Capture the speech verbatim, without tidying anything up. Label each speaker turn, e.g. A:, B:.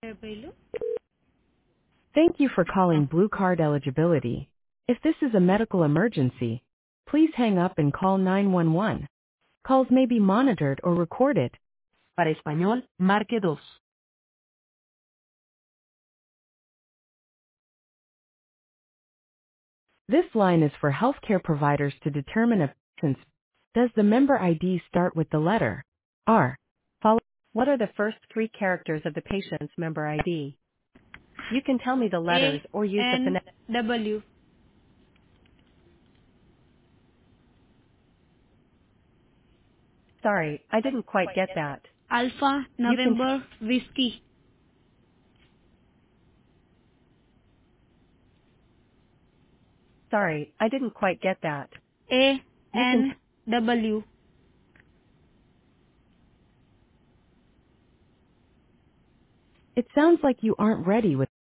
A: Bailu?
B: Thank you for calling Blue Card Eligibility. If this is a medical emergency, please hang up and call nine one one. Calls may be monitored or recorded. Para español, marque dos. This line is for healthcare providers to determine a patient's. Does the member I D start with the letter R? Follow. What are the first three characters of the patient's member I D? You can tell me the letters
A: A
B: or use the
A: N
B: phonetic.
A: W.
B: Sorry, I didn't quite get that.
A: Alpha
B: You can. T-
A: November Whiskey.
B: Sorry, I didn't quite get that.
A: A
B: You can. T-
A: N W.
B: it sounds like you aren't ready with